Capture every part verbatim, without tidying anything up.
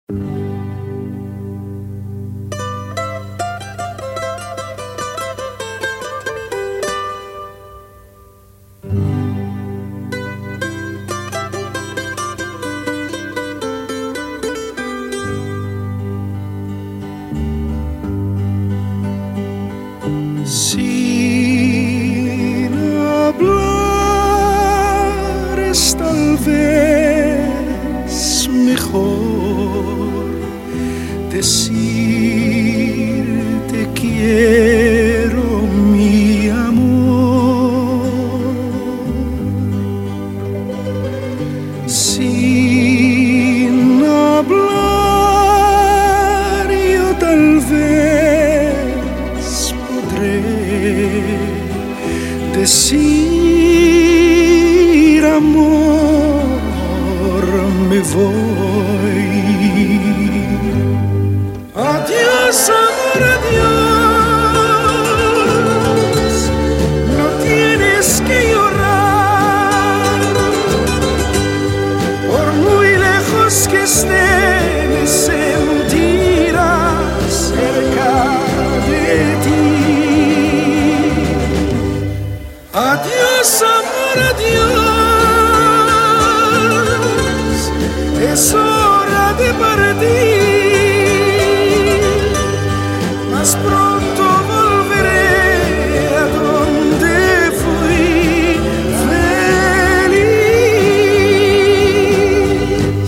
Sin hablar es tal vez mejor decir te quiero, mi amor. Sin hablar yo tal vez decir amor, me voy. Adiós, amor, adiós. No tienes que llorar, por muy lejos que esté, me sentirá cerca de ti. Adiós, amor, adiós. Es hora de partir, mas pronto volveré a donde fui feliz.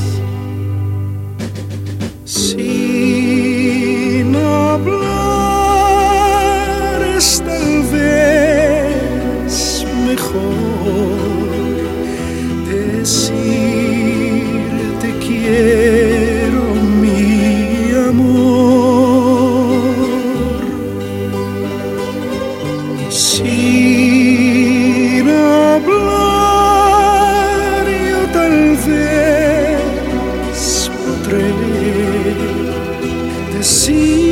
Sin hablar es tal vez mejor decir te quiero, mi amor. Sin hablar yo tal vez podré decir